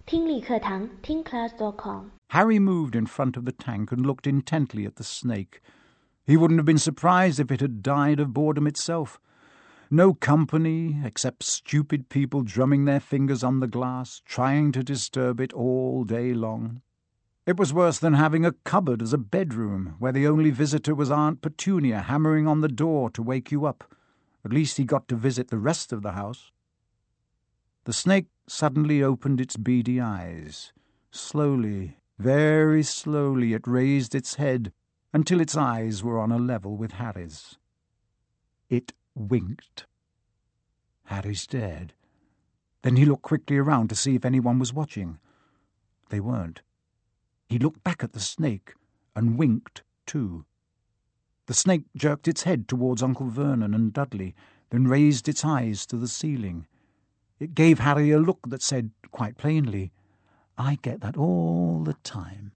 听力课堂听class.com。 Harry moved in front of the tank and looked intently at the snake. He wouldn't have been surprised if it had died of boredom itself. No company, except stupid people drumming their fingers on the glass, trying to disturb it all day long. It was worse than having a cupboard as a bedroom, where the only visitor was Aunt Petunia hammering on the door to wake you up. At least he got to visit the rest of the house. The snake suddenly opened its beady eyes. Slowly, very slowly, it raised its head until its eyes were on a level with Harry's. It winked. Harry stared. Then he looked quickly around to see if anyone was watching. They weren't. He looked back at the snake and winked too. The snake jerked its head towards Uncle Vernon and Dudley, then raised its eyes to the ceiling. It gave Harry a look that said, quite plainly, "I get that all the time."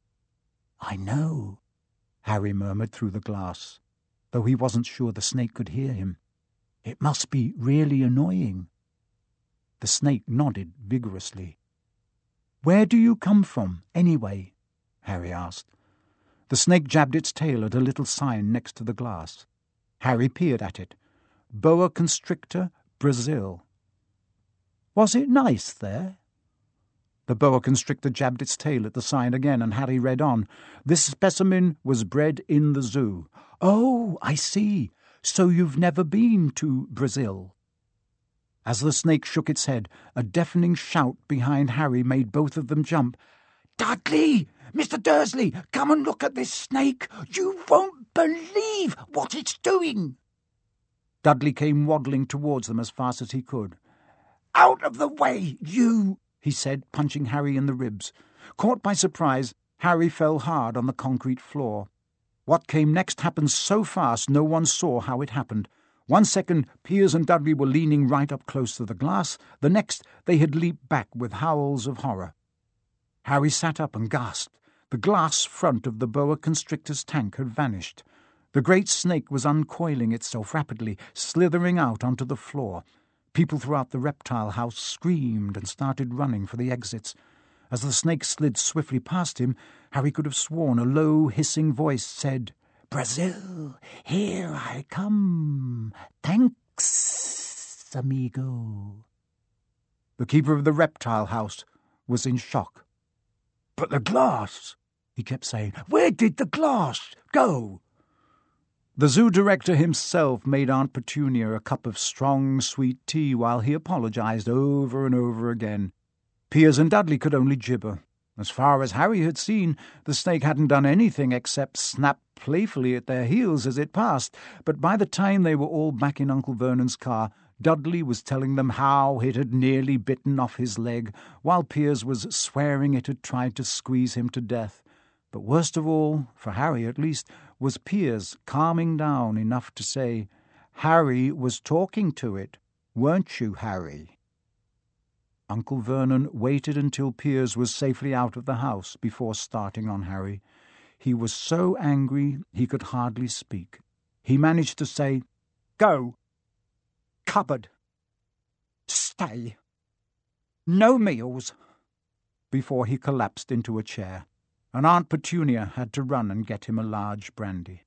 "I know," Harry murmured through the glass, though he wasn't sure the snake could hear him. "It must be really annoying." The snake nodded vigorously. "Where do you come from, anyway?" Harry asked. The snake jabbed its tail at a little sign next to the glass. Harry peered at it. Boa constrictor, Brazil. "Was it nice there?" The boa constrictor jabbed its tail at the sign again, and Harry read on. "This specimen was bred in the zoo." "Oh, I see. So you've never been to Brazil?" As the snake shook its head, a deafening shout behind Harry made both of them jump. "Dudley! Mr. Dursley! Come and look at this snake! You won't believe what it's doing!" Dudley came waddling towards them as fast as he could. "Out of the way, you!" he said, punching Harry in the ribs. Caught by surprise, Harry fell hard on the concrete floor. What came next happened so fast no one saw how it happened. 1 second, Piers and Dudley were leaning right up close to the glass. The next, they had leaped back with howls of horror. Harry sat up and gasped. The glass front of the boa constrictor's tank had vanished. The great snake was uncoiling itself rapidly, slithering out onto the floor. People throughout the reptile house screamed and started running for the exits. As the snake slid swiftly past him, Harry could have sworn a low, hissing voice said, "Brazil, here I come. Thanks, amigo." The keeper of the reptile house was in shock. "But the glass," he kept saying. "Where did the glass go?" The zoo director himself made Aunt Petunia a cup of strong, sweet tea while he apologized over and over again. Piers and Dudley could only gibber. As far as Harry had seen, the snake hadn't done anything except snap playfully at their heels as it passed, but by the time they were all back in Uncle Vernon's car, Dudley was telling them how it had nearly bitten off his leg, while Piers was swearing it had tried to squeeze him to death. But worst of all, for Harry at least, was Piers calming down enough to say, "Harry was talking to it, weren't you, Harry?" Uncle Vernon waited until Piers was safely out of the house before starting on Harry. He was so angry he could hardly speak. He managed to say, "Go. Cupboard. Stay. No meals," before he collapsed into a chair, and Aunt Petunia had to run and get him a large brandy.